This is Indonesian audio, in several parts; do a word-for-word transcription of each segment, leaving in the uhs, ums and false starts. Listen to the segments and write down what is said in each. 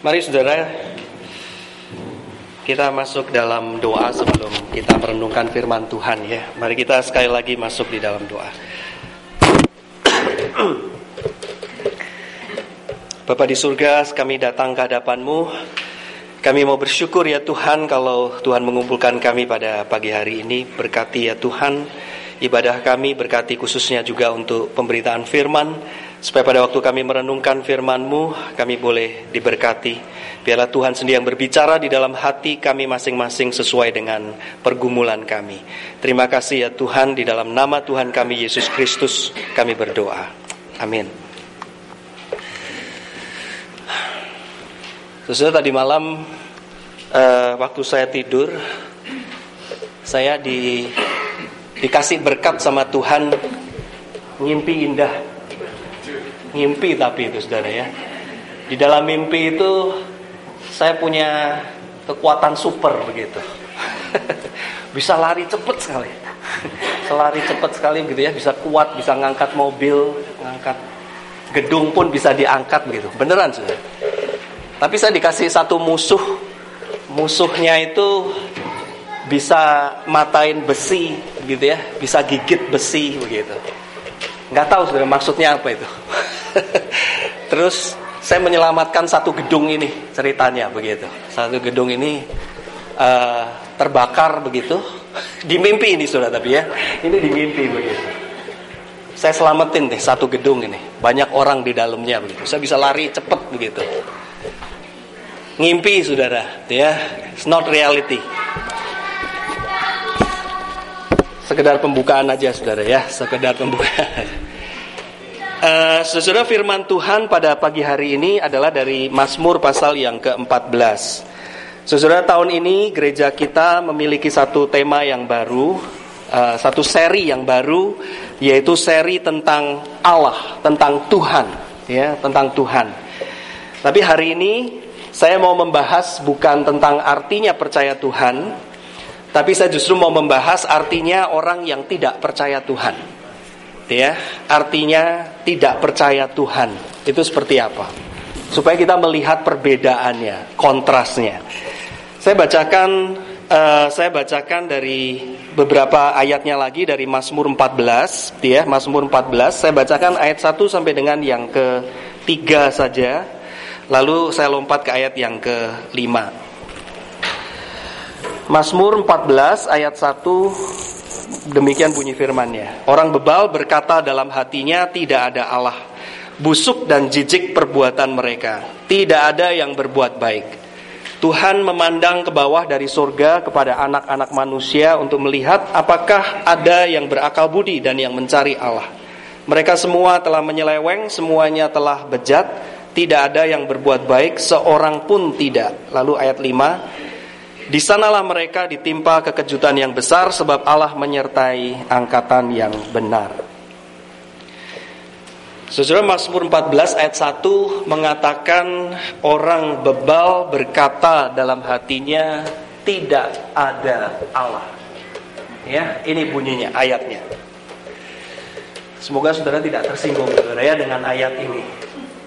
Mari saudara, kita masuk dalam doa sebelum kita merenungkan firman Tuhan ya. Mari kita sekali lagi masuk di dalam doa. Bapa di surga, kami datang ke hadapan-Mu. Kami mau bersyukur ya Tuhan kalau Tuhan mengumpulkan kami pada pagi hari ini. Berkati ya Tuhan ibadah kami, berkati khususnya juga untuk pemberitaan firman, supaya pada waktu kami merenungkan firman-Mu, kami boleh diberkati. Biarlah Tuhan sendiri yang berbicara di dalam hati kami masing-masing sesuai dengan pergumulan kami. Terima kasih ya Tuhan, di dalam nama Tuhan kami Yesus Kristus kami berdoa. Amin. Saudara, tadi malam uh, waktu saya tidur, saya di, dikasih berkat sama Tuhan, ngimpi indah. Ngimpi tapi itu saudara ya. Di dalam mimpi itu saya punya kekuatan super begitu. Bisa lari cepat sekali. Selari cepat sekali begitu ya, bisa kuat, bisa ngangkat mobil, ngangkat gedung pun bisa diangkat begitu. Beneran saudara. Tapi saya dikasih satu musuh. Musuhnya itu bisa matain besi gitu ya, bisa gigit besi begitu. Nggak tahu sebenarnya maksudnya apa itu. Terus saya menyelamatkan satu gedung ini, ceritanya begitu. Satu gedung ini uh, terbakar begitu. Di mimpi ini sudah tapi ya. Ini di mimpi begitu. Saya selamatin deh satu gedung ini. Banyak orang di dalamnya begitu. Saya bisa lari cepat begitu. Ngimpi saudara, ya. It's not reality. Sekedar pembukaan aja saudara ya, sekedar pembukaan. Uh, saudara, firman Tuhan pada pagi hari ini adalah dari Mazmur pasal yang keempat belas. Saudara, tahun ini gereja kita memiliki satu tema yang baru, uh, satu seri yang baru, yaitu seri tentang Allah, tentang Tuhan, ya, tentang Tuhan. Tapi hari ini saya mau membahas bukan tentang artinya percaya Tuhan, tapi saya justru mau membahas artinya orang yang tidak percaya Tuhan. Ya, artinya tidak percaya Tuhan itu seperti apa? Supaya kita melihat perbedaannya, kontrasnya. Saya bacakan, uh, saya bacakan dari beberapa ayatnya lagi dari Mazmur empat belas, ya, Mazmur empat belas. Saya bacakan ayat satu sampai dengan yang ketiga saja. Lalu saya lompat ke ayat yang kelima. Mazmur empat belas ayat satu, demikian bunyi firman-Nya. Orang bebal berkata dalam hatinya, tidak ada Allah. Busuk dan jijik perbuatan mereka, tidak ada yang berbuat baik. Tuhan memandang ke bawah dari surga kepada anak-anak manusia untuk melihat apakah ada yang berakal budi dan yang mencari Allah. Mereka semua telah menyeleweng, semuanya telah bejat, tidak ada yang berbuat baik, seorang pun tidak. Lalu ayat lima, di sanalah mereka ditimpa kekejutan yang besar, sebab Allah menyertai angkatan yang benar. Saudara, Mazmur empat belas ayat satu mengatakan orang bebal berkata dalam hatinya, tidak ada Allah. Ya, ini bunyinya ayatnya. Semoga saudara tidak tersinggung saudara ya dengan ayat ini.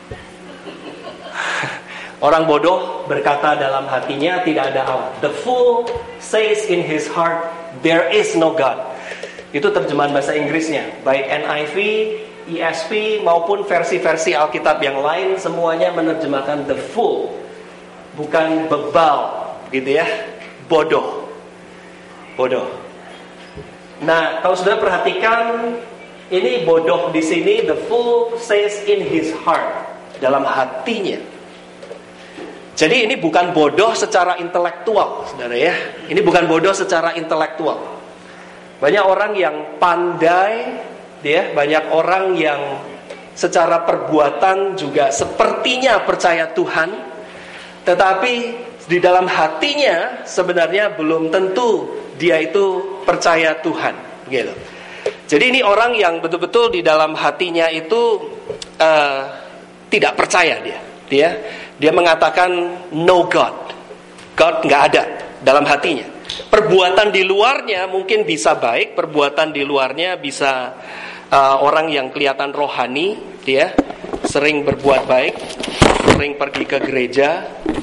Orang bodoh berkata dalam hatinya, tidak ada Allah. The fool says in his heart, there is no God. Itu terjemahan bahasa Inggrisnya. Baik N I V, E S V maupun versi-versi Alkitab yang lain, semuanya menerjemahkan the fool, bukan bebal, gitu ya. Bodoh. Bodoh. Nah, kalau sudah perhatikan, ini bodoh di sini, the fool says in his heart, dalam hatinya. Jadi ini bukan bodoh secara intelektual, saudara ya. Ini bukan bodoh secara intelektual. Banyak orang yang pandai, ya, banyak orang yang secara perbuatan juga sepertinya percaya Tuhan, tetapi di dalam hatinya sebenarnya belum tentu dia itu percaya Tuhan, gitu. Jadi ini orang yang betul-betul di dalam hatinya itu uh, tidak percaya dia, dia. Dia mengatakan no God. God nggak ada dalam hatinya. Perbuatan di luarnya mungkin bisa baik, perbuatan di luarnya bisa uh, orang yang kelihatan rohani, dia sering berbuat baik, sering pergi ke gereja,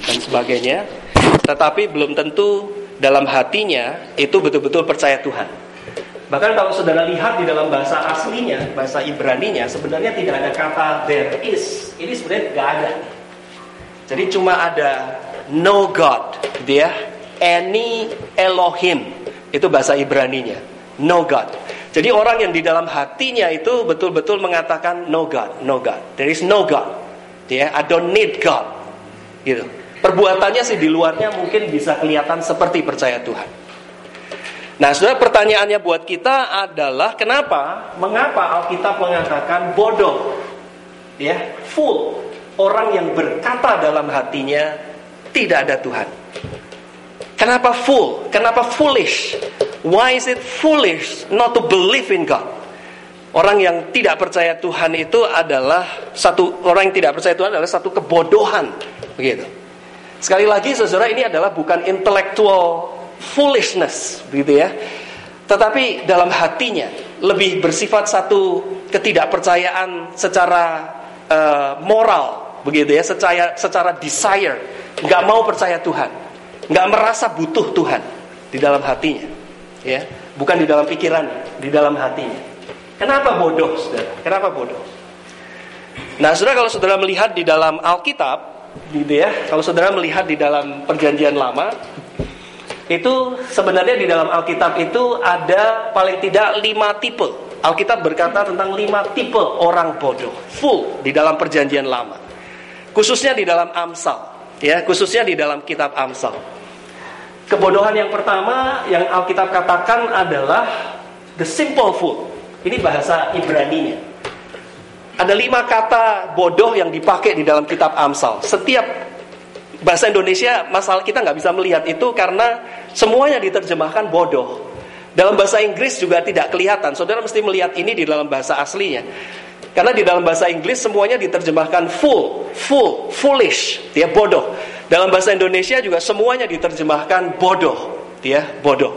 dan sebagainya, tetapi belum tentu dalam hatinya itu betul-betul percaya Tuhan. Bahkan kalau saudara lihat di dalam bahasa aslinya, bahasa Ibraninya, sebenarnya tidak ada kata there is. Ini sebenarnya nggak ada. Jadi cuma ada no God, gitu ya. Any Elohim, itu bahasa Ibraninya. No God. Jadi orang yang di dalam hatinya itu betul-betul mengatakan no God, no God. There is no God. Ya, I don't need God. Gitu. Perbuatannya sih di luarnya mungkin bisa kelihatan seperti percaya Tuhan. Nah, saudara, pertanyaannya buat kita adalah kenapa, mengapa Alkitab mengatakan bodoh, ya, fool, orang yang berkata dalam hatinya tidak ada Tuhan. Kenapa fool? Kenapa foolish? Why is it foolish not to believe in God? Orang yang tidak percaya Tuhan itu adalah satu orang yang tidak percaya Tuhan adalah satu kebodohan, begitu. Sekali lagi, saudara, ini adalah bukan intellectual foolishness, begitu ya. Tetapi dalam hatinya lebih bersifat satu ketidakpercayaan secara uh, moral, begitu ya, secara secara desire, nggak mau percaya Tuhan, nggak merasa butuh Tuhan di dalam hatinya, ya, bukan di dalam pikirannya, di dalam hatinya. Kenapa bodoh, saudara? Kenapa bodoh? Nah, saudara, kalau saudara melihat di dalam Alkitab, gitu ya, kalau saudara melihat di dalam Perjanjian Lama, itu sebenarnya di dalam Alkitab itu ada paling tidak lima tipe. Alkitab berkata tentang lima tipe orang bodoh, full di dalam Perjanjian Lama, khususnya di dalam Amsal, ya, khususnya di dalam kitab Amsal. Kebodohan yang pertama yang Alkitab katakan adalah the simple fool. Ini bahasa Ibraninya. Ada lima kata bodoh yang dipakai di dalam kitab Amsal. Setiap bahasa Indonesia, masalah kita nggak bisa melihat itu karena semuanya diterjemahkan bodoh. Dalam bahasa Inggris juga tidak kelihatan. Saudara mesti melihat ini di dalam bahasa aslinya. Karena di dalam bahasa Inggris semuanya diterjemahkan full, full, foolish, dia bodoh. Dalam bahasa Indonesia juga semuanya diterjemahkan bodoh, dia bodoh.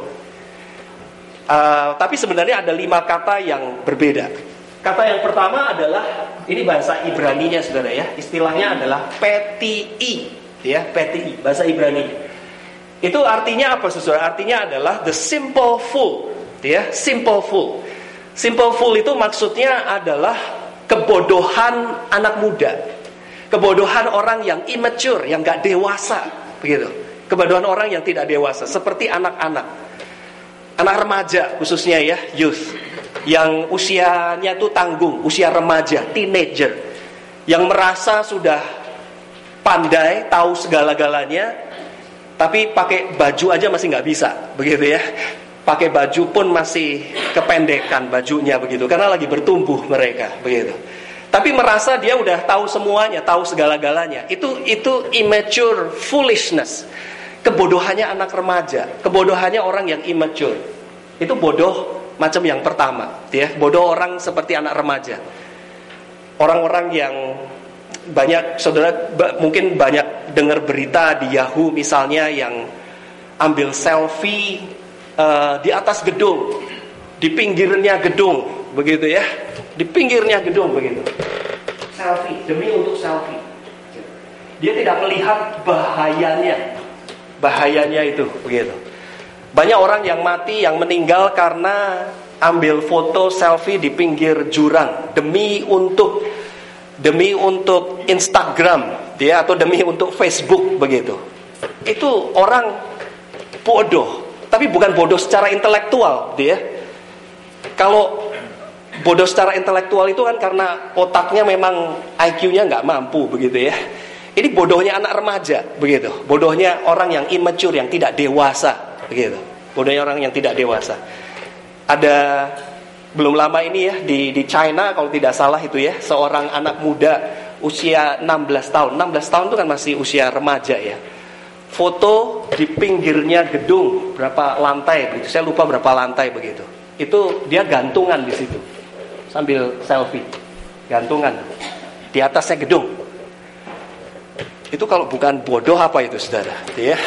Uh, tapi sebenarnya ada lima kata yang berbeda. Kata yang pertama adalah, ini bahasa Ibraninya, saudara ya, istilahnya adalah petii, ya, petii, bahasa Ibraninya. Itu artinya apa, saudara? Artinya adalah the simple fool, ya, simple fool. Simple fool itu maksudnya adalah kebodohan anak muda, kebodohan orang yang immature, yang gak dewasa, begitu. Kebodohan orang yang tidak dewasa, seperti anak-anak, anak remaja khususnya ya, youth, yang usianya itu tanggung, usia remaja, teenager, yang merasa sudah pandai, tahu segala-galanya, tapi pakai baju aja masih nggak bisa, begitu ya. Pakai baju pun masih kependekan bajunya, begitu, karena lagi bertumbuh mereka, begitu. Tapi merasa dia udah tahu semuanya, tahu segala-galanya. Itu itu immature foolishness. Kebodohannya anak remaja, kebodohannya orang yang immature. Itu bodoh macam yang pertama, ya, bodoh orang seperti anak remaja. Orang-orang yang banyak, saudara mungkin banyak dengar berita di Yahoo misalnya, yang ambil selfie uh, di atas gedung, di pinggirnya gedung, begitu ya, di pinggirnya gedung begitu. Selfie demi untuk selfie. Dia tidak melihat bahayanya, bahayanya itu, begitu. Banyak orang yang mati, yang meninggal karena ambil foto selfie di pinggir jurang demi untuk demi untuk Instagram, dia, atau demi untuk Facebook, begitu. Itu orang bodoh, tapi bukan bodoh secara intelektual, dia. Kalau bodoh secara intelektual itu kan karena otaknya memang I Q-nya nggak mampu, begitu ya. Ini bodohnya anak remaja, begitu. Bodohnya orang yang immature, yang tidak dewasa, begitu. Bodohnya orang yang tidak dewasa. Ada belum lama ini ya di di China kalau tidak salah itu ya, seorang anak muda usia enam belas tahun. enam belas tahun itu kan masih usia remaja ya. Foto di pinggirnya gedung berapa lantai begitu. Saya lupa berapa lantai begitu. Itu dia gantungan di situ sambil selfie. Gantungan di atasnya gedung. Itu kalau bukan bodoh apa itu, saudara? Ya.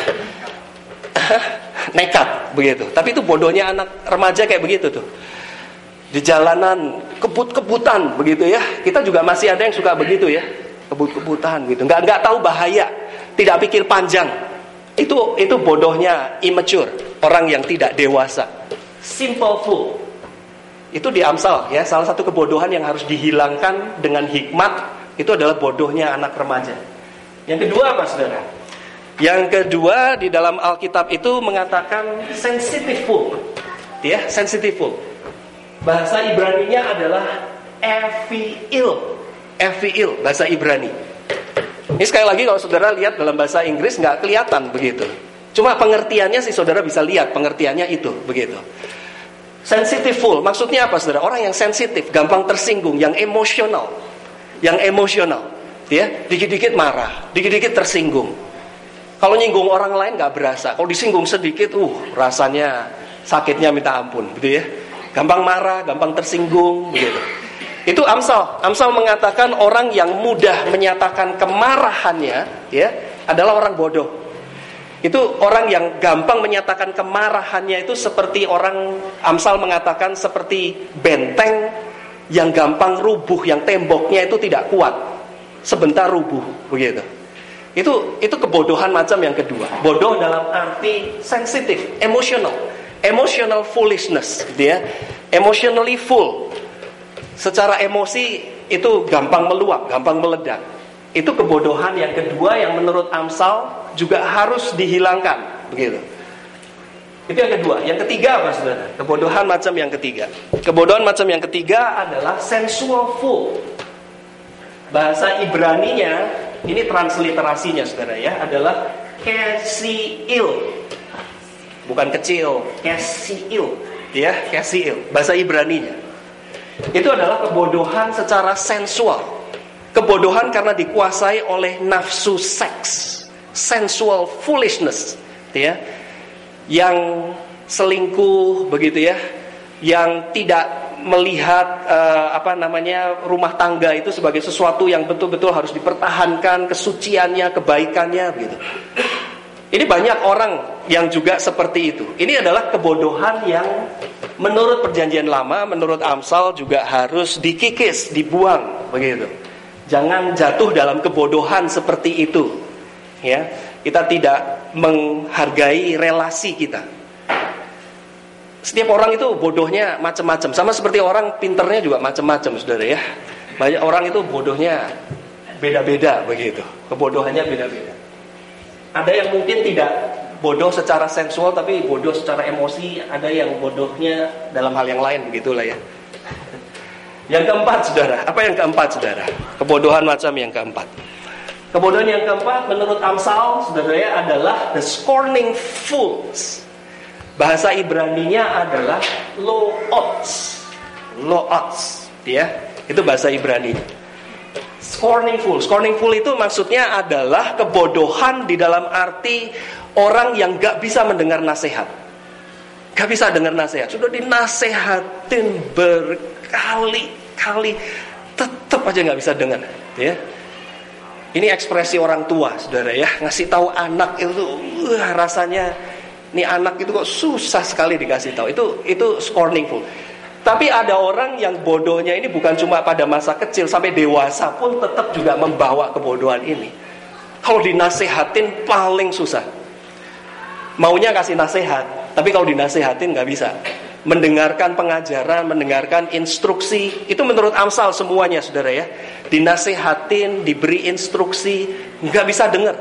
Nekat begitu. Tapi itu bodohnya anak remaja kayak begitu tuh. Di jalanan kebut-kebutan begitu ya. Kita juga masih ada yang suka begitu ya. Kebut-kebutan gitu. Enggak enggak tahu bahaya. tidak pikir panjang. Itu itu bodohnya immature, orang yang tidak dewasa. Simple fool. Itu di Amsal ya, salah satu kebodohan yang harus dihilangkan dengan hikmat itu adalah bodohnya anak remaja. Yang kedua apa saudara? Yang kedua di dalam Alkitab itu mengatakan sensitive fool. Ya, sensitive fool. Bahasa Ibraninya adalah evil. Evil bahasa Ibrani. Ini sekali lagi kalau saudara lihat dalam bahasa Inggris nggak kelihatan begitu. Cuma pengertiannya sih saudara bisa lihat, pengertiannya itu begitu. Sensitive fool, maksudnya apa saudara? Orang yang sensitif, gampang tersinggung, yang emosional. Yang emosional, ya, dikit-dikit marah, dikit-dikit tersinggung. Kalau nyinggung orang lain gak berasa, kalau disinggung sedikit, uh, rasanya sakitnya minta ampun, gitu ya. Gampang marah, gampang tersinggung, begitu. Itu Amsal. Amsal mengatakan orang yang mudah menyatakan kemarahannya, ya, adalah orang bodoh. Itu orang yang gampang menyatakan kemarahannya itu seperti orang, Amsal mengatakan seperti benteng yang gampang rubuh, yang temboknya itu tidak kuat, sebentar rubuh, begitu. Itu itu kebodohan macam yang kedua. Bodoh dalam arti sensitif, emotional, emotional foolishness, gitu ya. Emotionally full. Secara emosi itu gampang meluap, gampang meledak. Itu kebodohan yang kedua yang menurut Amsal juga harus dihilangkan, begitu. Itu yang kedua. Yang ketiga apa saudara? Kebodohan macam yang ketiga. Kebodohan macam yang ketiga adalah sensual fool. Bahasa Ibraninya, ini transliterasinya saudara ya, adalah kesiil. Bukan kecil, kesiil, ya, kesiil. Bahasa Ibraninya. Itu adalah kebodohan secara sensual. Kebodohan karena dikuasai oleh nafsu seks. Sensual foolishness, ya, yang selingkuh begitu ya, yang tidak melihat uh, apa namanya rumah tangga itu sebagai sesuatu yang betul-betul harus dipertahankan, kesuciannya, kebaikannya, begitu. Ini banyak orang yang juga seperti itu. Ini adalah kebodohan yang menurut Perjanjian Lama, menurut Amsal juga harus dikikis, dibuang, begitu. Jangan jatuh dalam kebodohan seperti itu. Ya, kita tidak menghargai relasi kita. Setiap orang itu bodohnya macam-macam, sama seperti orang pinternya juga macam-macam, saudara ya. Banyak orang itu bodohnya beda-beda begitu, kebodohannya beda-beda. Ada yang mungkin tidak bodoh secara sensual, tapi bodoh secara emosi. Ada yang bodohnya dalam hal yang lain, begitulah ya. Yang keempat, saudara, apa yang keempat, saudara? Kebodohan macam yang keempat. Kebodohan yang keempat menurut Amsal, saudara ya, adalah the scorning fools. Bahasa Ibraninya adalah lo'ots. Lo'ots, ya. Itu bahasa Ibrani. Scorning fool. Scorning fool itu maksudnya adalah kebodohan di dalam arti orang yang gak bisa mendengar nasihat. Gak bisa dengar nasihat. Sudah dinasehatin berkali-kali, tetap aja gak bisa dengar, ya. Ini ekspresi orang tua, saudara ya, ngasih tahu anak itu, uh, rasanya, ini anak itu kok susah sekali dikasih tahu. Itu itu scorning fool. Tapi ada orang yang bodohnya ini bukan cuma pada masa kecil, sampai dewasa pun tetap juga membawa kebodohan ini. Kalau dinasehatin paling susah. Maunya kasih nasihat, tapi kalau dinasehatin nggak bisa. Mendengarkan pengajaran, mendengarkan instruksi, itu menurut Amsal semuanya, saudara ya. Dinasehatin, diberi instruksi, nggak bisa dengar.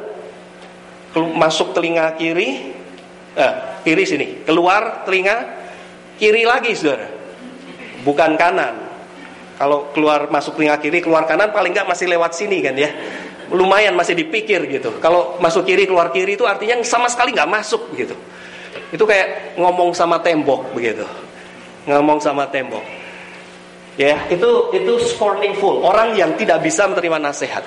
Masuk telinga kiri, eh, kiri sini, keluar telinga kiri lagi, saudara. Bukan kanan. Kalau keluar masuk telinga kiri, keluar kanan, paling nggak masih lewat sini kan ya. Lumayan masih dipikir gitu. Kalau masuk kiri, keluar kiri itu artinya sama sekali nggak masuk gitu. Itu kayak ngomong sama tembok begitu. Ngomong sama tembok. Ya, itu itu scorning fool, orang yang tidak bisa menerima nasihat.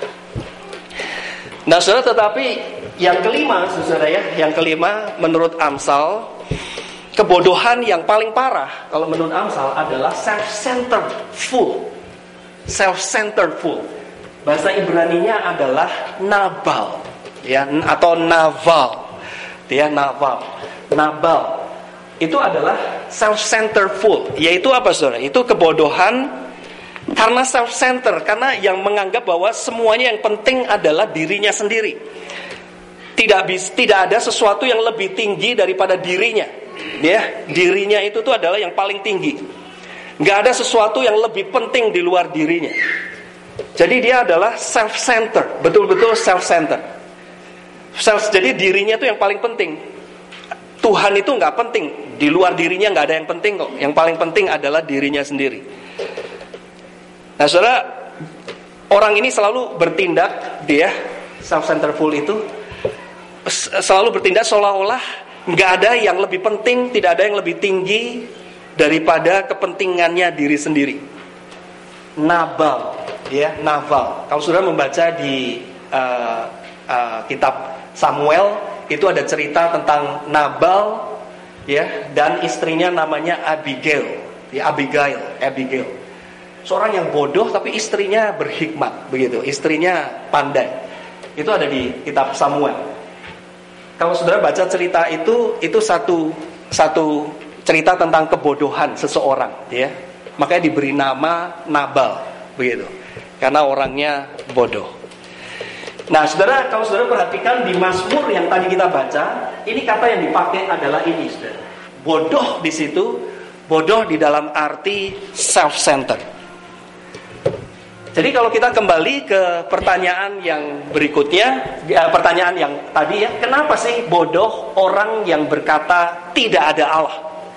Nah, saudara, tetapi yang kelima, saudara ya, yang kelima menurut Amsal, kebodohan yang paling parah kalau menurut Amsal adalah self-centered fool. Self-centered fool. Bahasa Ibraninya adalah nabal, ya, atau naval. Ya, naval. Nabal itu adalah self-centered fool. Yaitu apa, saudara? Itu kebodohan karena self-centered, karena yang menganggap bahwa semuanya yang penting adalah dirinya sendiri. tidak bis, tidak ada sesuatu yang lebih tinggi daripada dirinya. Ya, dirinya itu tuh adalah yang paling tinggi. Nggak ada sesuatu yang lebih penting di luar dirinya. Jadi dia adalah self-centered, betul-betul self-centered. Self, jadi dirinya itu yang paling penting. Tuhan itu nggak penting, di luar dirinya nggak ada yang penting kok. Yang paling penting adalah dirinya sendiri. Nah, saudara, orang ini selalu bertindak, dia self-centeredful itu selalu bertindak seolah-olah nggak ada yang lebih penting, tidak ada yang lebih tinggi daripada kepentingannya diri sendiri. Nabal, ya, Nabal. Kalau saudara membaca di uh, uh, kitab Samuel, itu ada cerita tentang Nabal, ya, dan istrinya namanya Abigail, ya, Abigail, Abigail. Seorang yang bodoh tapi istrinya berhikmat, begitu. Istrinya pandai. Itu ada di kitab Samuel. Kalau saudara baca cerita itu, itu satu satu cerita tentang kebodohan seseorang, ya. Makanya diberi nama Nabal, begitu. Karena orangnya bodoh. Nah, saudara, kalau saudara perhatikan di Mazmur yang tadi kita baca, ini kata yang dipakai adalah ini, saudara. Bodoh di situ, bodoh di dalam arti self-centered. Jadi kalau kita kembali ke pertanyaan yang berikutnya, pertanyaan yang tadi, ya, kenapa sih bodoh orang yang berkata tidak ada Allah?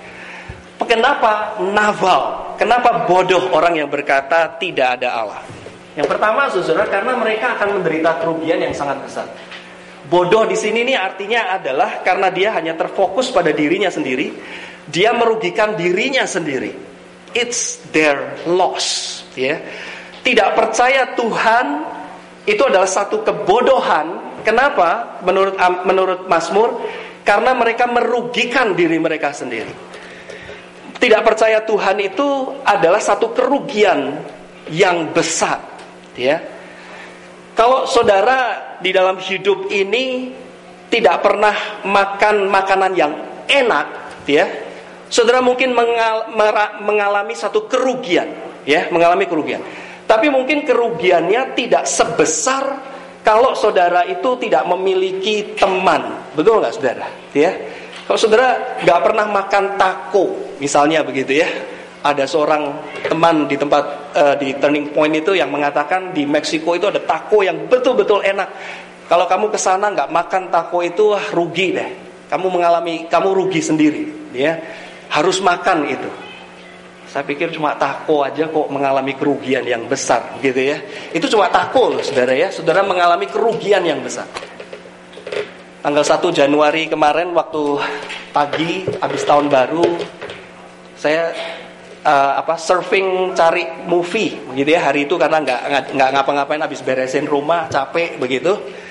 Kenapa Nabal? Kenapa bodoh orang yang berkata tidak ada Allah? Yang pertama, saudara, karena mereka akan menderita kerugian yang sangat besar. Bodoh di sini nih artinya adalah karena dia hanya terfokus pada dirinya sendiri, dia merugikan dirinya sendiri. It's their loss, ya. Tidak percaya Tuhan itu adalah satu kebodohan. Kenapa? Menurut menurut Mazmur, karena mereka merugikan diri mereka sendiri. Tidak percaya Tuhan itu adalah satu kerugian yang besar, ya. Kalau saudara di dalam hidup ini tidak pernah makan makanan yang enak, ya, saudara mungkin mengal, mera, mengalami satu kerugian, ya, mengalami kerugian. Tapi mungkin kerugiannya tidak sebesar kalau saudara itu tidak memiliki teman, betul nggak, saudara? Ya, kalau saudara nggak pernah makan taco, misalnya begitu, ya. Ada seorang teman di tempat uh, di Turning Point itu yang mengatakan di Meksiko itu ada taco yang betul-betul enak. Kalau kamu ke sana nggak makan taco itu, wah, rugi deh. Kamu mengalami, kamu rugi sendiri, ya. Harus makan itu. Saya pikir cuma taco aja kok mengalami kerugian yang besar, gitu ya. Itu cuma taco loh, saudara, ya. Saudara mengalami kerugian yang besar. Tanggal satu Januari kemarin waktu pagi habis tahun baru, saya Uh, apa surfing cari movie begitu ya hari itu karena nggak nggak ngapa-ngapain, habis beresin rumah capek begitu.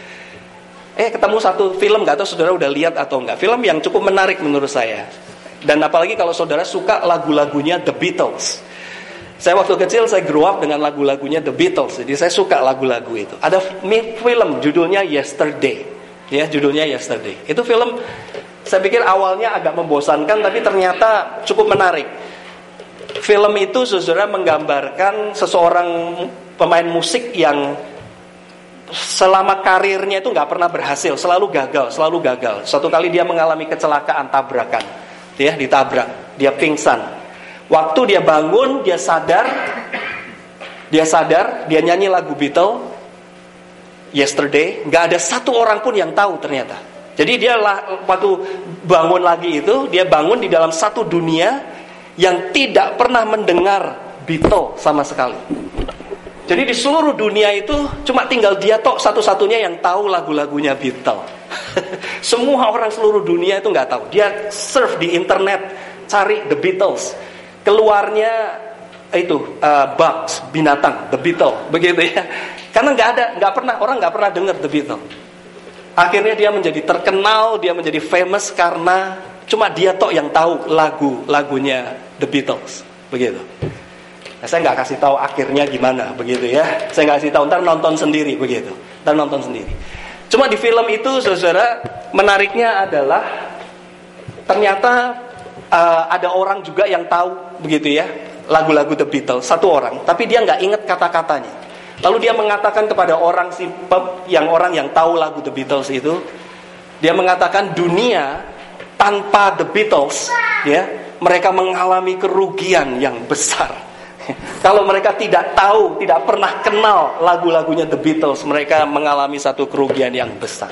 Eh ketemu satu film, nggak tahu saudara udah lihat atau enggak, film yang cukup menarik menurut saya. Dan apalagi kalau saudara suka lagu-lagunya The Beatles. Saya waktu kecil saya grow up dengan lagu-lagunya The Beatles, jadi saya suka lagu-lagu itu. Ada film judulnya Yesterday, ya, judulnya Yesterday. Itu film saya pikir awalnya agak membosankan tapi ternyata cukup menarik. Film itu saudara menggambarkan seseorang pemain musik yang selama karirnya itu nggak pernah berhasil, selalu gagal, selalu gagal. Suatu kali dia mengalami kecelakaan, tabrakan, ya, ditabrak, dia pingsan. Waktu dia bangun, dia sadar, dia sadar, dia nyanyi lagu Beatles, Yesterday. Nggak ada satu orang pun yang tahu ternyata. Jadi dia lah, waktu bangun lagi itu, dia bangun di dalam satu dunia yang tidak pernah mendengar Beatles sama sekali. Jadi di seluruh dunia itu cuma tinggal dia tok satu-satunya yang tahu lagu-lagunya Beatles. Semua orang seluruh dunia itu nggak tahu. Dia surf di internet cari The Beatles, keluarnya itu uh, bugs, binatang, The Beatles, begitu ya. Karena nggak ada, nggak pernah, orang nggak pernah dengar The Beatles. Akhirnya dia menjadi terkenal, dia menjadi famous karena cuma dia tok yang tahu lagu-lagunya The Beatles, begitu. Nah, saya nggak kasih tahu akhirnya gimana, begitu ya. Saya nggak kasih tahu, ntar nonton sendiri, begitu. Ntar nonton sendiri. Cuma di film itu, saudara, menariknya adalah ternyata uh, ada orang juga yang tahu, begitu ya, lagu-lagu The Beatles, satu orang, tapi dia nggak ingat kata-katanya. Lalu dia mengatakan kepada orang si yang orang yang tahu lagu The Beatles itu, Dia mengatakan dunia tanpa The Beatles, ya, mereka mengalami kerugian yang besar. Kalau mereka tidak tahu, tidak pernah kenal lagu-lagunya The Beatles, mereka mengalami satu kerugian yang besar.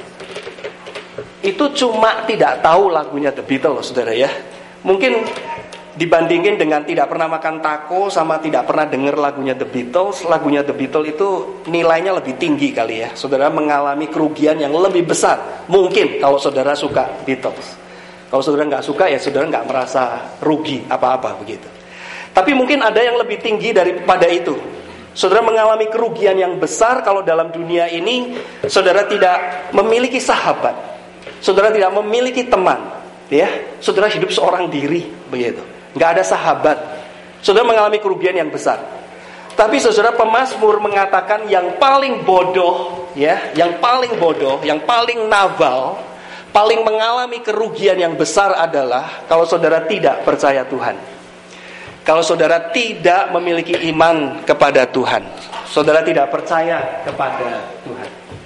Itu cuma tidak tahu lagunya The Beatles, saudara ya. Mungkin dibandingin dengan tidak pernah makan taco sama tidak pernah dengar lagunya The Beatles, lagunya The Beatles itu nilainya lebih tinggi kali ya. Saudara mengalami kerugian yang lebih besar mungkin kalau saudara suka Beatles. Kalau saudara nggak suka ya saudara nggak merasa rugi apa-apa begitu. Tapi mungkin ada yang lebih tinggi daripada itu. Saudara mengalami kerugian yang besar kalau dalam dunia ini saudara tidak memiliki sahabat, saudara tidak memiliki teman, ya. Saudara hidup seorang diri begitu. Nggak ada sahabat. Saudara mengalami kerugian yang besar. Tapi saudara pemazmur mengatakan yang paling bodoh, ya, yang paling bodoh, yang paling naval, paling mengalami kerugian yang besar adalah kalau saudara tidak percaya Tuhan. Kalau saudara tidak memiliki iman kepada Tuhan, saudara tidak percaya kepada Tuhan.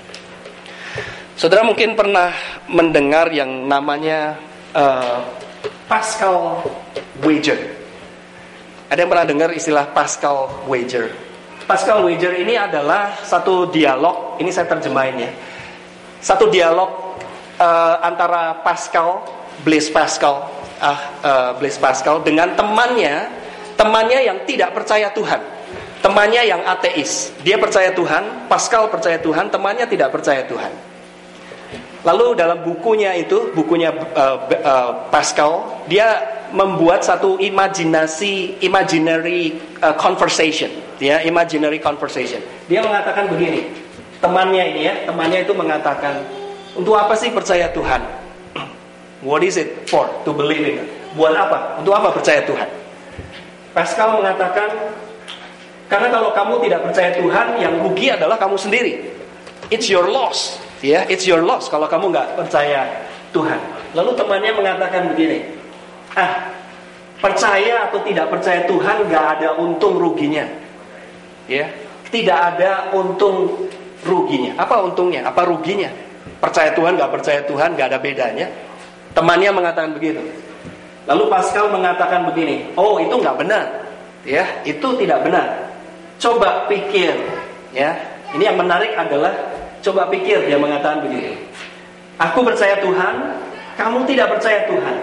Saudara mungkin pernah mendengar yang namanya uh, Pascal Wager. Ada yang pernah dengar istilah Pascal Wager? Pascal Wager ini adalah satu dialog, ini saya terjemahin ya. Satu dialog uh, antara Pascal, Blaise Pascal, uh, uh, Blaise Pascal dengan temannya, temannya yang tidak percaya Tuhan, temannya yang ateis. Dia percaya Tuhan, Pascal percaya Tuhan, temannya tidak percaya Tuhan. Lalu dalam bukunya itu, bukunya uh, uh, Pascal, dia membuat satu imajinasi, imaginary uh, conversation, ya, imaginary conversation. Dia mengatakan begini, temannya ini ya, temannya itu mengatakan, untuk apa sih percaya Tuhan? What is it for to believe in? Buat apa? Untuk apa percaya Tuhan? Pascal mengatakan, karena kalau kamu tidak percaya Tuhan, yang rugi adalah kamu sendiri. It's your loss, ya, yeah, it's your loss kalau kamu nggak percaya Tuhan. Lalu temannya mengatakan begini, ah, percaya atau tidak percaya Tuhan nggak ada untung ruginya, ya, yeah. Tidak ada untung ruginya. Apa untungnya? Apa ruginya? Percaya Tuhan, nggak percaya Tuhan, nggak ada bedanya. Temannya mengatakan begitu. Lalu Pascal mengatakan begini, oh itu nggak benar, ya, itu tidak benar. Coba pikir, ya. Ini yang menarik adalah coba pikir. Dia mengatakan begini, aku percaya Tuhan, kamu tidak percaya Tuhan.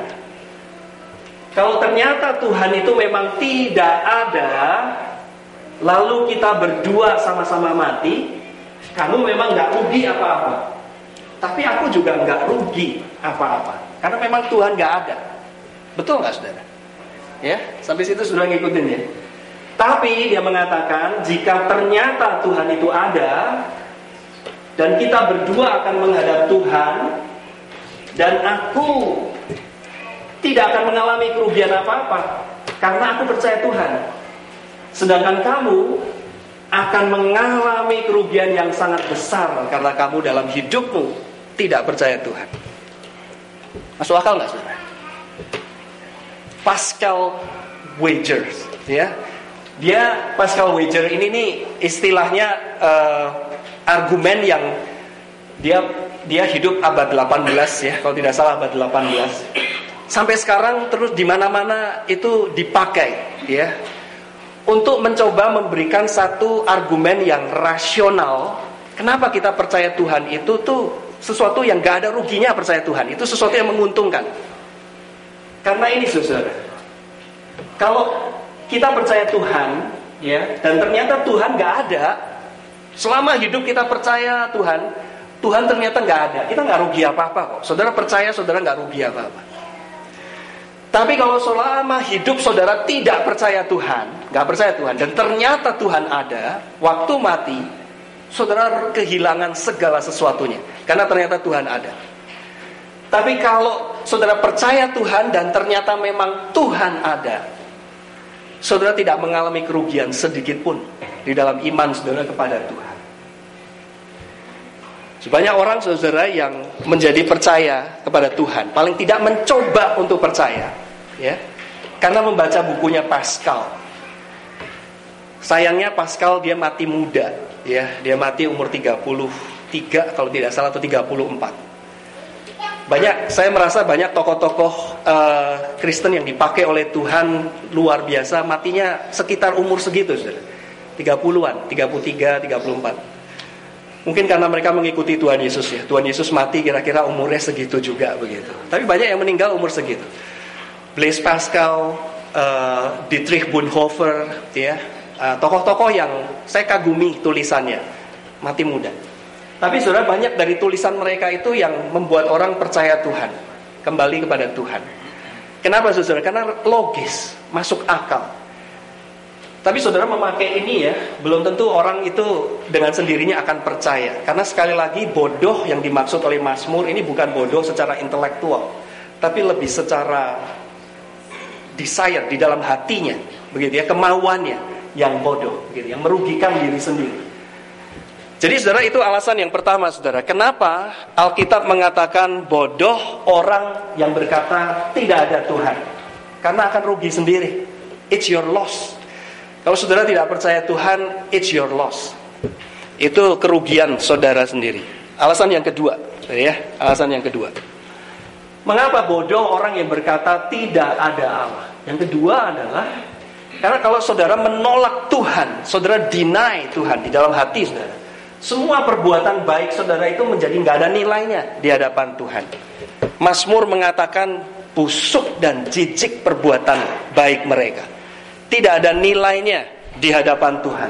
Kalau ternyata Tuhan itu memang tidak ada, lalu kita berdua sama-sama mati, kamu memang nggak rugi apa-apa. Tapi aku juga nggak rugi apa-apa, karena memang Tuhan nggak ada. Betul nggak saudara? Ya, sampai situ sudah ngikutin ya. Tapi dia mengatakan jika ternyata Tuhan itu ada dan kita berdua akan menghadap Tuhan dan aku tidak akan mengalami kerugian apa-apa karena aku percaya Tuhan. Sedangkan kamu akan mengalami kerugian yang sangat besar karena kamu dalam hidupmu tidak percaya Tuhan. Masuk akal nggak saudara? Pascal Wager, ya, dia Pascal Wager ini nih istilahnya uh, argumen yang dia dia hidup abad delapan belas ya, kalau tidak salah abad delapan belas. Sampai sekarang terus di mana-mana itu dipakai, ya, untuk mencoba memberikan satu argumen yang rasional. Kenapa kita percaya Tuhan itu tuh sesuatu yang gak ada ruginya percaya Tuhan, itu sesuatu yang menguntungkan. Karena ini saudara, kalau kita percaya Tuhan, ya, dan ternyata Tuhan nggak ada, selama hidup kita percaya Tuhan, Tuhan ternyata nggak ada, kita nggak rugi apa-apa kok. Saudara percaya, saudara nggak rugi apa-apa. Tapi kalau selama hidup saudara tidak percaya Tuhan, nggak percaya Tuhan, dan ternyata Tuhan ada, waktu mati, saudara kehilangan segala sesuatunya, karena ternyata Tuhan ada. Tapi kalau saudara percaya Tuhan dan ternyata memang Tuhan ada, saudara tidak mengalami kerugian sedikit pun di dalam iman saudara kepada Tuhan. Sebanyak orang saudara yang menjadi percaya kepada Tuhan, paling tidak mencoba untuk percaya, ya, karena membaca bukunya Pascal. Sayangnya Pascal dia mati muda, ya, dia mati umur tiga puluh tiga kalau tidak salah atau tiga puluh empat. Banyak, saya merasa banyak tokoh-tokoh uh, Kristen yang dipakai oleh Tuhan luar biasa, matinya sekitar umur segitu, saudara. tiga puluhan, tiga puluh tiga, tiga puluh empat. Mungkin karena mereka mengikuti Tuhan Yesus ya. Tuhan Yesus mati kira-kira umurnya segitu juga begitu. Tapi banyak yang meninggal umur segitu. Blaise Pascal, uh, Dietrich Bonhoeffer, ya, uh, tokoh-tokoh yang saya kagumi tulisannya, mati muda. Tapi saudara, banyak dari tulisan mereka itu yang membuat orang percaya Tuhan, kembali kepada Tuhan. Kenapa saudara? Karena logis, masuk akal. Tapi saudara, memakai ini ya, belum tentu orang itu dengan sendirinya akan percaya. Karena sekali lagi, bodoh yang dimaksud oleh Mazmur ini bukan bodoh secara intelektual, tapi lebih secara desire di dalam hatinya, begitu ya, kemauannya yang bodoh, begitu, yang merugikan diri sendiri. Jadi saudara, itu alasan yang pertama saudara. Kenapa Alkitab mengatakan bodoh orang yang berkata tidak ada Tuhan? Karena akan rugi sendiri. It's your loss. Kalau saudara tidak percaya Tuhan, it's your loss. Itu kerugian saudara sendiri. Alasan yang kedua, ya, alasan yang kedua. Mengapa bodoh orang yang berkata tidak ada Allah? Yang kedua adalah karena kalau saudara menolak Tuhan, saudara deny Tuhan di dalam hati saudara, semua perbuatan baik saudara itu menjadi nggak ada nilainya di hadapan Tuhan. Mazmur mengatakan busuk dan jijik perbuatan baik mereka, tidak ada nilainya di hadapan Tuhan.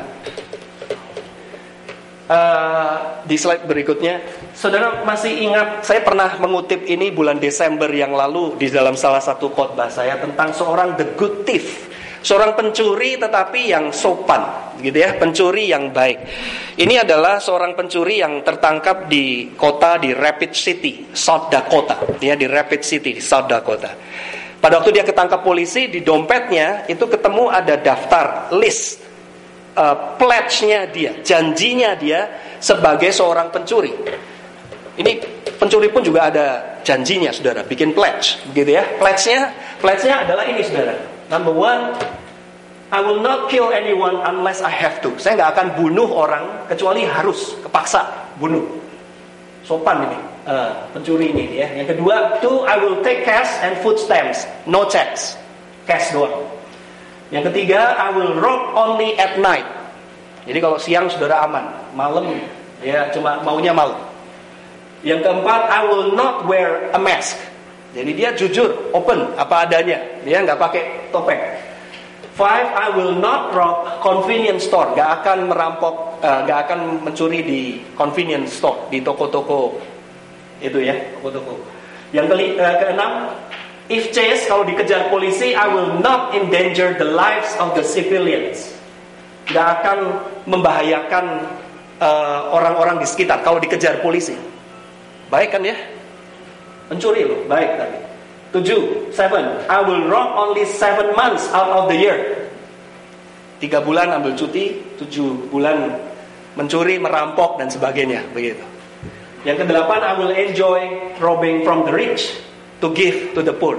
Uh, di slide berikutnya, saudara masih ingat saya pernah mengutip ini bulan Desember yang lalu di dalam salah satu khotbah saya tentang seorang the good thief, seorang pencuri tetapi yang sopan, gitu ya, pencuri yang baik. Ini adalah seorang pencuri yang tertangkap di kota di Rapid City, South Dakota, ya, di Rapid City, di South Dakota. Pada waktu dia ketangkap polisi, di dompetnya itu ketemu ada daftar list uh, pledge-nya dia, janjinya dia sebagai seorang pencuri. Ini pencuri pun juga ada janjinya, saudara, bikin pledge, begitu ya. Pledge-nya, pledge-nya adalah ini, saudara. Number one, I will not kill anyone unless I have to. Saya nggak akan bunuh orang kecuali harus, kepaksa bunuh. Sopan ini. Uh, pencuri ini ya. Yang kedua, two, I will take cash and food stamps, no checks, cash doang. Yang ketiga, I will rob only at night. Jadi kalau siang saudara aman, malam ya cuma maunya malam. Yang keempat, I will not wear a mask. Jadi dia jujur, open apa adanya, dia nggak pakai topeng. Five, I will not rob convenience store, nggak akan merampok, uh, nggak akan mencuri di convenience store, di toko-toko itu ya, toko-toko. Yang ke, uh, keenam, if chased, kalau dikejar polisi, I will not endanger the lives of the civilians. Nggak akan membahayakan uh, orang-orang di sekitar kalau dikejar polisi. Baik kan ya? Mencuri loh, baik tadi. Tujuh, seven, I will rob only seven months out of the year. Tiga bulan ambil cuti, tujuh bulan mencuri, merampok dan sebagainya, begitu. Yang kedelapan, I will enjoy robbing from the rich to give to the poor.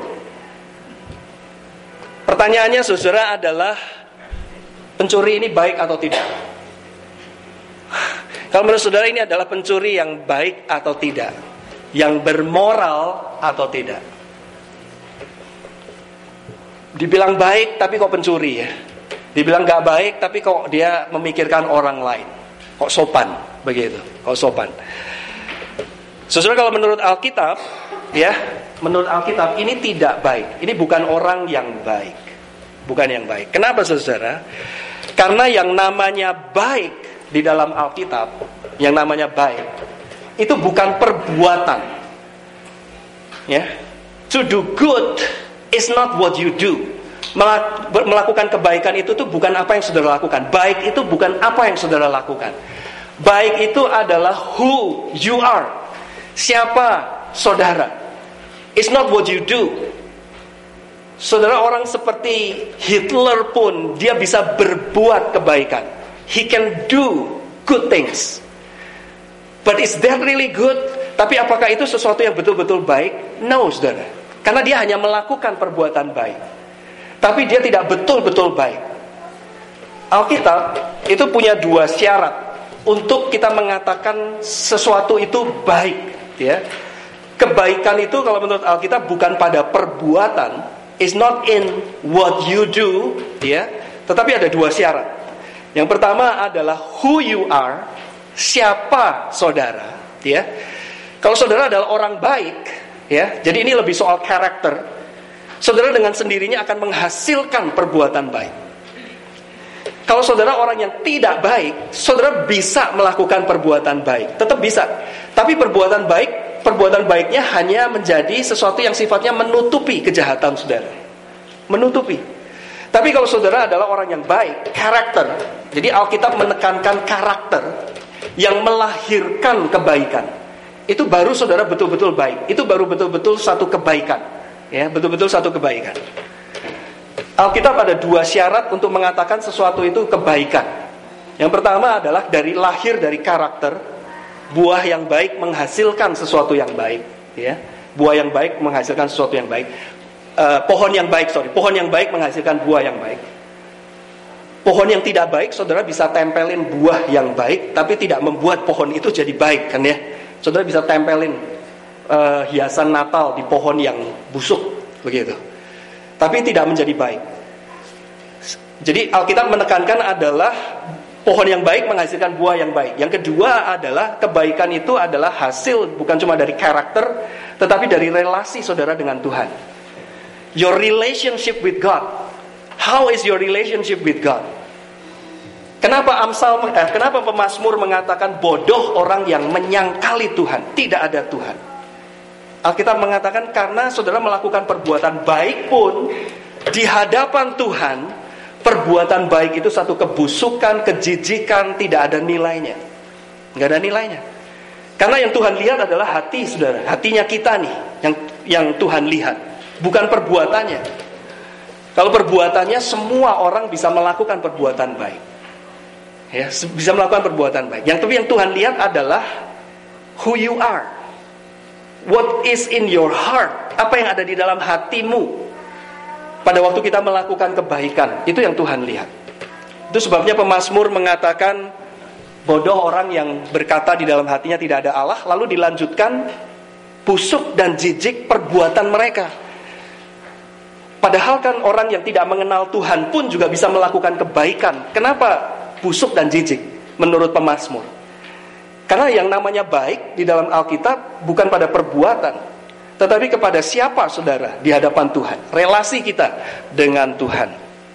Pertanyaannya saudara adalah, pencuri ini baik atau tidak? Kalau menurut saudara ini adalah pencuri yang baik atau tidak? Yang bermoral atau tidak? Dibilang baik tapi kok pencuri ya? Dibilang gak baik tapi kok dia memikirkan orang lain? Kok sopan begitu? Kok sopan? Saudara, kalau menurut Alkitab ya, menurut Alkitab ini tidak baik. Ini bukan orang yang baik. Bukan yang baik. Kenapa saudara? Karena yang namanya baik di dalam Alkitab, yang namanya baik itu bukan perbuatan. Ya. To do good is not what you do. Melakukan kebaikan itu tuh bukan apa yang saudara lakukan. Baik itu bukan apa yang saudara lakukan. Baik itu adalah who you are. Siapa saudara? It's not what you do. Saudara, orang seperti Hitler pun dia bisa berbuat kebaikan. He can do good things. But is that really good? Tapi apakah itu sesuatu yang betul-betul baik? No, saudara. Karena dia hanya melakukan perbuatan baik. Tapi dia tidak betul-betul baik. Alkitab itu punya dua syarat untuk kita mengatakan sesuatu itu baik, ya. kebaikan itu kalau menurut Alkitab bukan pada perbuatan, is not in what you do, ya. Tetapi ada dua syarat. Yang pertama adalah who you are, siapa saudara, ya. Kalau saudara adalah orang baik, ya. Jadi ini lebih soal karakter. Saudara dengan sendirinya akan menghasilkan perbuatan baik. Kalau saudara orang yang tidak baik, saudara bisa melakukan perbuatan baik, tetap bisa. Tapi perbuatan baik, perbuatan baiknya hanya menjadi sesuatu yang sifatnya menutupi kejahatan saudara. Menutupi. Tapi kalau saudara adalah orang yang baik, karakter. Jadi Alkitab menekankan karakter yang melahirkan kebaikan. Itu baru saudara betul-betul baik. Itu baru betul-betul satu kebaikan. Ya, betul-betul satu kebaikan. Alkitab ada dua syarat untuk mengatakan sesuatu itu kebaikan. Yang pertama adalah dari lahir dari karakter. Buah yang baik menghasilkan sesuatu yang baik, ya. Buah yang baik menghasilkan sesuatu yang baik. Uh, pohon yang baik, sorry, pohon yang baik menghasilkan buah yang baik. Pohon yang tidak baik, saudara bisa tempelin buah yang baik, tapi tidak membuat pohon itu jadi baik, kan ya? Saudara bisa tempelin uh, hiasan Natal di pohon yang busuk, begitu. Tapi tidak menjadi baik. Jadi Alkitab menekankan adalah pohon yang baik menghasilkan buah yang baik. Yang kedua adalah kebaikan itu adalah hasil bukan cuma dari karakter, tetapi dari relasi saudara dengan Tuhan. Your relationship with God. How is your relationship with God? Kenapa Amsal, eh, kenapa pemazmur mengatakan bodoh orang yang menyangkali Tuhan, tidak ada Tuhan? Alkitab mengatakan karena saudara melakukan perbuatan baik pun di hadapan Tuhan, perbuatan baik itu satu kebusukan, kejijikan, tidak ada nilainya. Nggak ada nilainya. Karena yang Tuhan lihat adalah hati saudara, hatinya kita nih yang yang Tuhan lihat, bukan perbuatannya. Kalau perbuatannya semua orang bisa melakukan perbuatan baik, ya, bisa melakukan perbuatan baik. Yang tapi yang Tuhan lihat adalah who you are. What is in your heart? Apa yang ada di dalam hatimu pada waktu kita melakukan kebaikan? Itu yang Tuhan lihat. Itu sebabnya pemazmur mengatakan bodoh orang yang berkata di dalam hatinya tidak ada Allah. Lalu dilanjutkan busuk dan jijik perbuatan mereka. Padahal kan orang yang tidak mengenal Tuhan pun juga bisa melakukan kebaikan. Kenapa busuk dan jijik menurut pemazmur? Karena yang namanya baik di dalam Alkitab bukan pada perbuatan, tetapi kepada siapa saudara di hadapan Tuhan, relasi kita dengan Tuhan.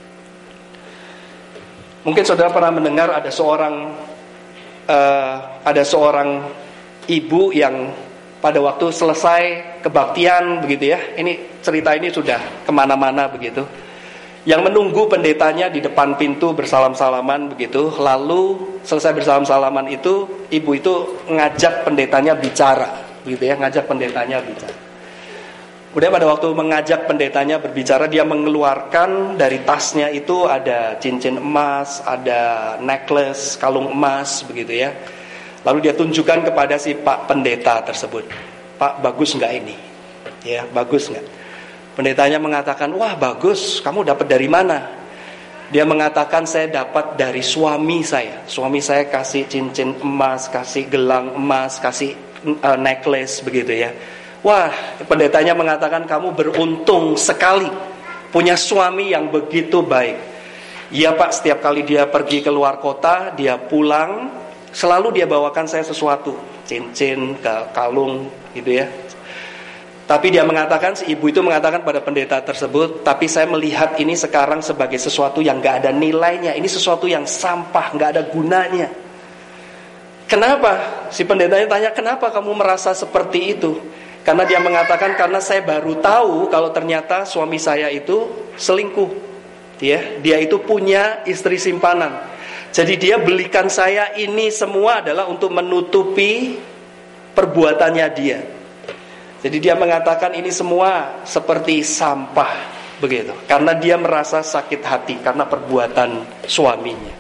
Mungkin saudara pernah mendengar ada seorang uh, ada seorang ibu yang pada waktu selesai kebaktian begitu ya. Ini cerita ini sudah kemana-mana begitu. Yang menunggu pendetanya di depan pintu bersalam-salaman begitu. Lalu selesai bersalam-salaman itu, ibu itu ngajak pendetanya bicara, begitu ya, ngajak pendetanya bicara. Kemudian pada waktu mengajak pendetanya berbicara, dia mengeluarkan dari tasnya itu ada cincin emas, ada necklace, kalung emas, begitu ya. Lalu dia tunjukkan kepada si Pak Pendeta tersebut, Pak, bagus nggak ini? Ya, bagus nggak? Pendetanya mengatakan, wah bagus, kamu dapat dari mana? Dia mengatakan, saya dapat dari suami saya. Suami saya kasih cincin emas, kasih gelang emas, kasih uh, necklace, begitu ya. Wah, pendetanya mengatakan, kamu beruntung sekali punya suami yang begitu baik. Iya Pak, setiap kali dia pergi ke luar kota, dia pulang, selalu dia bawakan saya sesuatu, cincin, kalung, gitu ya. Tapi dia mengatakan, si ibu itu mengatakan pada pendeta tersebut, tapi saya melihat ini sekarang sebagai sesuatu yang gak ada nilainya. Ini sesuatu yang sampah, gak ada gunanya. Kenapa? Si pendetanya tanya, kenapa kamu merasa seperti itu? Karena dia mengatakan, karena saya baru tahu kalau ternyata suami saya itu selingkuh. Ya, dia itu punya istri simpanan. Jadi dia belikan saya ini semua adalah untuk menutupi perbuatannya dia. Jadi dia mengatakan ini semua seperti sampah begitu, karena dia merasa sakit hati karena perbuatan suaminya.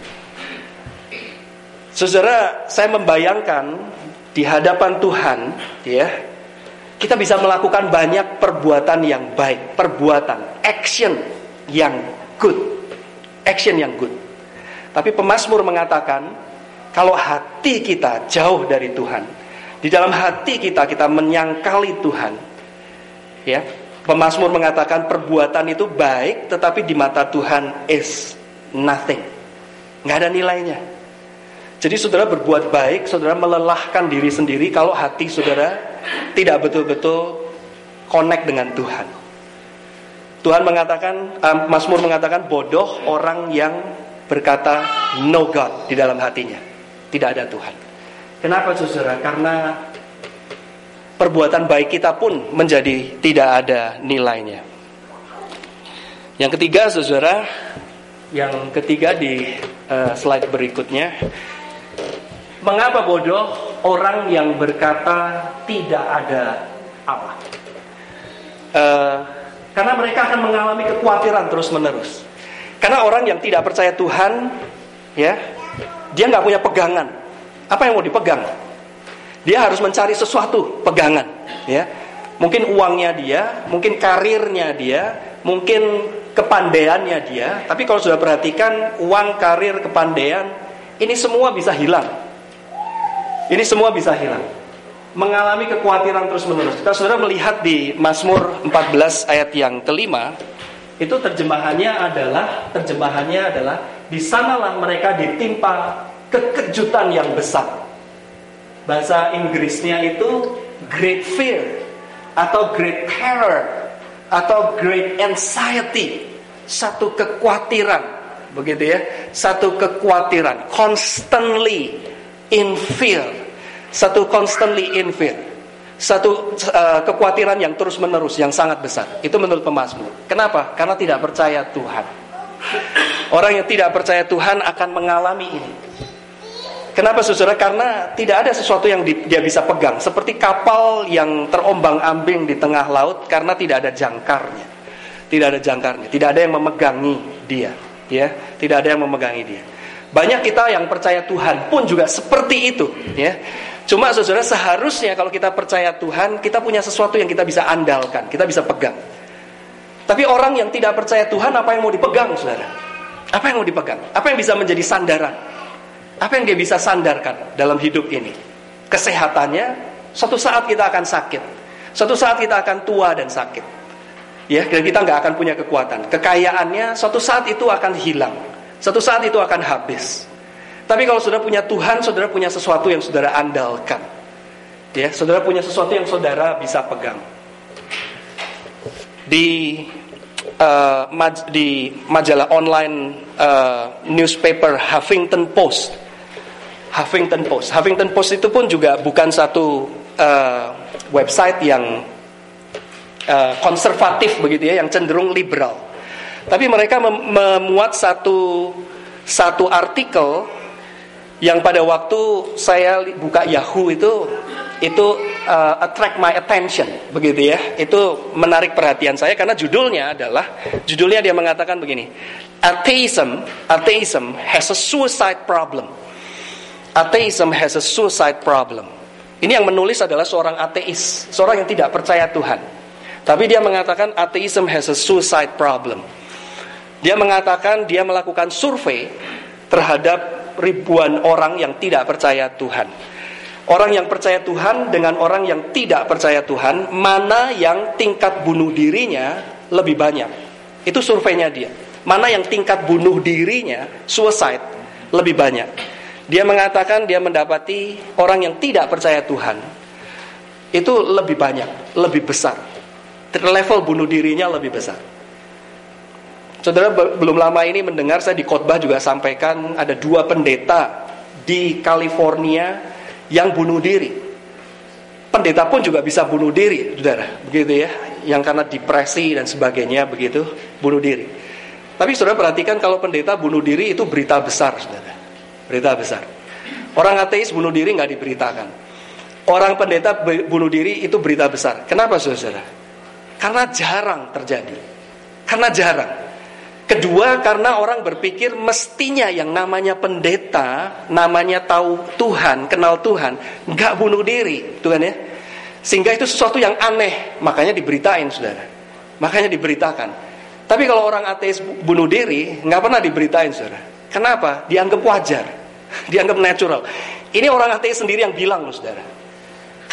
Saudara, saya membayangkan di hadapan Tuhan, ya, kita bisa melakukan banyak perbuatan yang baik, perbuatan, action yang good, action yang good. Tapi pemazmur mengatakan, kalau hati kita jauh dari Tuhan, Di dalam hati kita, kita menyangkali Tuhan. Ya, pemazmur mengatakan perbuatan itu baik, tetapi di mata Tuhan is nothing. Nggak ada nilainya. Jadi saudara berbuat baik, saudara melelahkan diri sendiri kalau hati saudara tidak betul-betul connect dengan Tuhan. Tuhan mengatakan, um, Mazmur mengatakan bodoh orang yang berkata no God di dalam hatinya. Tidak ada Tuhan. Kenapa saudara? Karena perbuatan baik kita pun menjadi tidak ada nilainya. Yang ketiga saudara, yang ketiga di uh, slide berikutnya, mengapa bodoh orang yang berkata tidak ada apa? Uh, karena mereka akan mengalami kekhawatiran terus-menerus. Karena orang yang tidak percaya Tuhan, ya, dia nggak punya pegangan. Apa yang mau dipegang? Dia harus mencari sesuatu pegangan, ya. Mungkin uangnya dia, mungkin karirnya dia, mungkin kepandaiannya dia. Tapi kalau sudah perhatikan, uang, karir, kepandaian, ini semua bisa hilang. Ini semua bisa hilang. Mengalami kekhawatiran terus-menerus. Kita saudara melihat di Mazmur empat belas ayat yang kelima, itu terjemahannya adalah terjemahannya adalah di sanalah mereka ditimpa kekejutan yang besar. Bahasa Inggrisnya itu great fear atau great terror atau great anxiety, satu kekhawatiran, begitu ya, satu kekhawatiran, constantly in fear, satu constantly in fear. Satu uh, kekhawatiran yang terus-menerus, yang sangat besar. Itu menurut pemazmur. Kenapa? Karena tidak percaya Tuhan. Orang yang tidak percaya Tuhan akan mengalami ini. Kenapa saudara? Karena tidak ada sesuatu yang di, dia bisa pegang. Seperti kapal yang terombang-ambing di tengah laut karena tidak ada jangkarnya. Tidak ada jangkarnya. Tidak ada yang memegangi dia. Ya, tidak ada yang memegangi dia. Banyak kita yang percaya Tuhan pun juga seperti itu. Ya. Cuma saudara, seharusnya kalau kita percaya Tuhan, kita punya sesuatu yang kita bisa andalkan, kita bisa pegang. Tapi orang yang tidak percaya Tuhan, apa yang mau dipegang saudara? Apa yang mau dipegang? Apa yang bisa menjadi sandaran? Apa yang dia bisa sandarkan dalam hidup ini? Kesehatannya, suatu saat kita akan sakit. Suatu saat kita akan tua dan sakit. Ya, dan kita nggak akan punya kekuatan. Kekayaannya, suatu saat itu akan hilang. Suatu saat itu akan habis. Tapi kalau saudara punya Tuhan, saudara punya sesuatu yang saudara andalkan. Ya, saudara punya sesuatu yang saudara bisa pegang. Di uh, maj- di majalah online uh, newspaper Huffington Post. Huffington Post. Huffington Post itu pun juga bukan satu uh, website yang uh, konservatif begitu ya, yang cenderung liberal. Tapi mereka mem- memuat satu satu artikel yang pada waktu saya buka Yahoo itu itu uh, attract my attention, begitu ya. Itu menarik perhatian saya karena judulnya adalah judulnya dia mengatakan begini. Atheism, atheism has a suicide problem. Atheism has a suicide problem. Ini yang menulis adalah seorang ateis, seorang yang tidak percaya Tuhan. Tapi dia mengatakan atheism has a suicide problem. Dia mengatakan dia melakukan survei terhadap ribuan orang yang tidak percaya Tuhan. Orang yang percaya Tuhan dengan orang yang tidak percaya Tuhan, mana yang tingkat bunuh dirinya lebih banyak? Itu surveinya dia. Mana yang tingkat bunuh dirinya, suicide, lebih banyak? Dia mengatakan dia mendapati orang yang tidak percaya Tuhan itu lebih banyak, lebih besar. Level bunuh dirinya lebih besar. Saudara, belum lama ini mendengar saya di khotbah juga sampaikan ada dua pendeta di California yang bunuh diri. Pendeta pun juga bisa bunuh diri, saudara, begitu ya, yang karena depresi dan sebagainya begitu, bunuh diri. Tapi saudara perhatikan kalau pendeta bunuh diri itu berita besar, saudara, berita besar. Orang ateis bunuh diri nggak diberitakan. Orang pendeta bunuh diri itu berita besar. Kenapa saudara? Karena jarang terjadi. Karena jarang. Kedua, karena orang berpikir mestinya yang namanya pendeta, namanya tahu Tuhan, kenal Tuhan, nggak bunuh diri, Tuhan ya. Sehingga itu sesuatu yang aneh, makanya diberitain, saudara. Makanya diberitakan. Tapi kalau orang ateis bunuh diri, nggak pernah diberitain, saudara. Kenapa? Dianggap wajar, dianggap natural. Ini orang ateis sendiri yang bilang, saudara.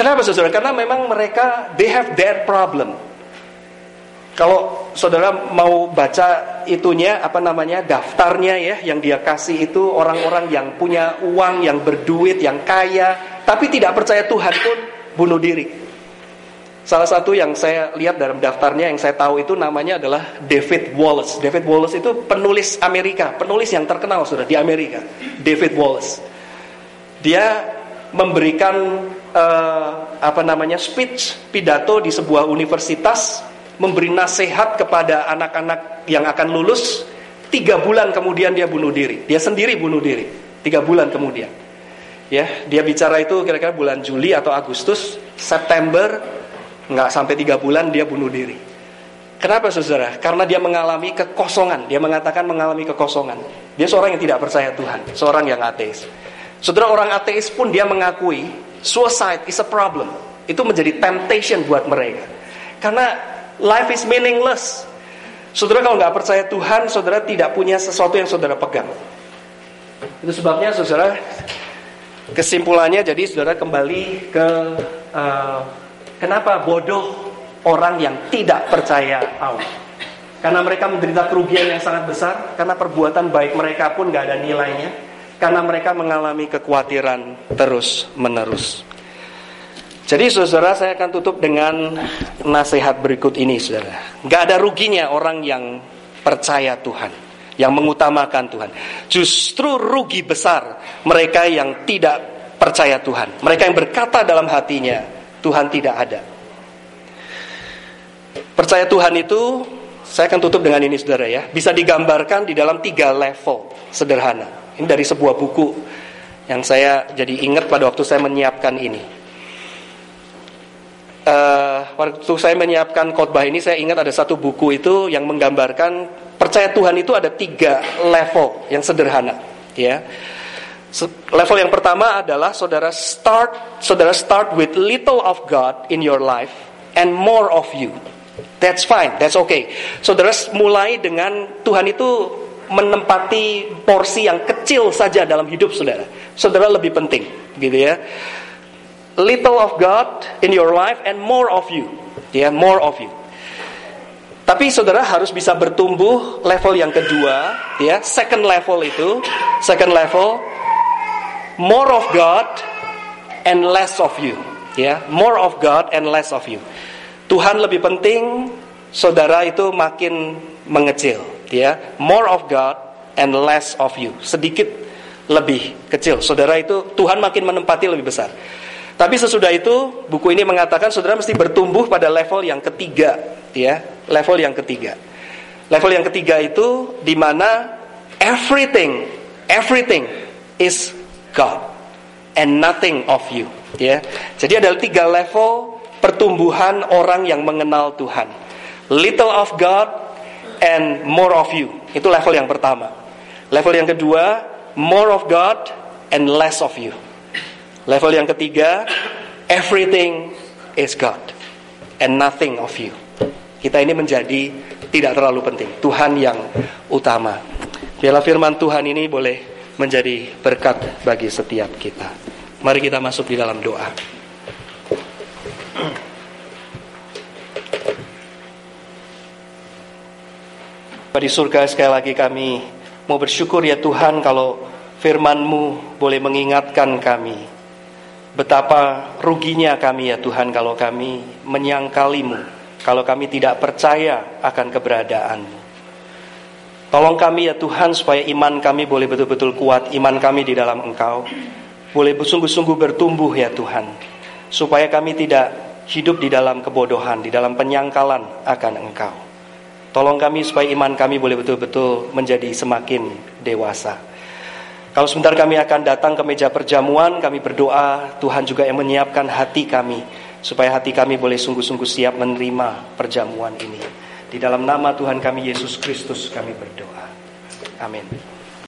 Kenapa saudara? Karena memang mereka, they have their problem. Kalau saudara mau baca itunya, apa namanya, daftarnya ya, yang dia kasih itu orang-orang yang punya uang, yang berduit, yang kaya, tapi tidak percaya Tuhan pun bunuh diri. Salah satu yang saya lihat dalam daftarnya, yang saya tahu itu namanya adalah David Wallace. David Wallace itu penulis Amerika, penulis yang terkenal sudah di Amerika. David Wallace. Dia memberikan uh, apa namanya speech, pidato di sebuah universitas, memberi nasihat kepada anak-anak yang akan lulus. Tiga bulan kemudian dia bunuh diri. Dia sendiri bunuh diri. Tiga bulan kemudian. Ya, dia bicara itu kira-kira bulan Juli atau Agustus. September nggak sampai tiga bulan dia bunuh diri. Kenapa saudara? Karena dia mengalami kekosongan. Dia mengatakan mengalami kekosongan. Dia seorang yang tidak percaya Tuhan, seorang yang ateis. Saudara, orang ateis pun dia mengakui suicide is a problem. Itu menjadi temptation buat mereka. Karena life is meaningless. Saudara, kalau nggak percaya Tuhan, saudara tidak punya sesuatu yang saudara pegang. Itu sebabnya saudara, kesimpulannya jadi saudara kembali ke uh, kenapa bodoh orang yang tidak percaya Allah. Karena mereka menderita kerugian yang sangat besar. Karena perbuatan baik mereka pun nggak ada nilainya. Karena mereka mengalami kekhawatiran terus menerus. Jadi saudara, saya akan tutup dengan nasihat berikut ini saudara. Gak ada ruginya orang yang percaya Tuhan, yang mengutamakan Tuhan. Justru rugi besar mereka yang tidak percaya Tuhan. Mereka yang berkata dalam hatinya, Tuhan tidak ada. Percaya Tuhan itu, saya akan tutup dengan ini saudara ya, bisa digambarkan di dalam tiga level sederhana. Ini dari sebuah buku yang saya jadi ingat pada waktu saya menyiapkan ini. Uh, waktu saya menyiapkan khotbah ini, saya ingat ada satu buku itu yang menggambarkan percaya Tuhan itu ada tiga level yang sederhana. Ya, level yang pertama adalah saudara start, saudara start with little of God in your life and more of you. That's fine, that's okay. Saudara mulai dengan Tuhan itu menempati porsi yang kecil saja dalam hidup saudara. Saudara lebih penting, gitu ya. Little of God in your life and more of you, ya, yeah, more of you. Tapi saudara harus bisa bertumbuh level yang kedua, ya, second level itu, second level, more of God and less of you, ya, yeah, more of God and less of you. Tuhan lebih penting, saudara itu makin mengecil. Ya, more of God and less of you. Sedikit lebih kecil. Saudara itu Tuhan makin menempati lebih besar. Tapi sesudah itu buku ini mengatakan saudara mesti bertumbuh pada level yang ketiga, ya, level yang ketiga. Level yang ketiga itu di mana everything, everything is God and nothing of you, ya. Jadi ada tiga level pertumbuhan orang yang mengenal Tuhan. Little of God and more of you. Itu level yang pertama. Level yang kedua, more of God and less of you. Level yang ketiga, everything is God and nothing of you. Kita ini menjadi tidak terlalu penting. Tuhan yang utama. Biarlah firman Tuhan ini boleh menjadi berkat bagi setiap kita. Mari kita masuk di dalam doa. Di surga sekali lagi kami mau bersyukur ya Tuhan kalau firman-Mu boleh mengingatkan kami betapa ruginya kami ya Tuhan kalau kami menyangkali-Mu, kalau kami tidak percaya akan keberadaan-Mu. Tolong kami ya Tuhan supaya iman kami boleh betul-betul kuat, iman kami di dalam Engkau boleh sungguh-sungguh bertumbuh ya Tuhan, supaya kami tidak hidup di dalam kebodohan, di dalam penyangkalan akan Engkau. Tolong kami supaya iman kami boleh betul-betul menjadi semakin dewasa. Kalau sebentar kami akan datang ke meja perjamuan, kami berdoa Tuhan juga yang menyiapkan hati kami, supaya hati kami boleh sungguh-sungguh siap menerima perjamuan ini. Di dalam nama Tuhan kami Yesus Kristus kami berdoa. Amin.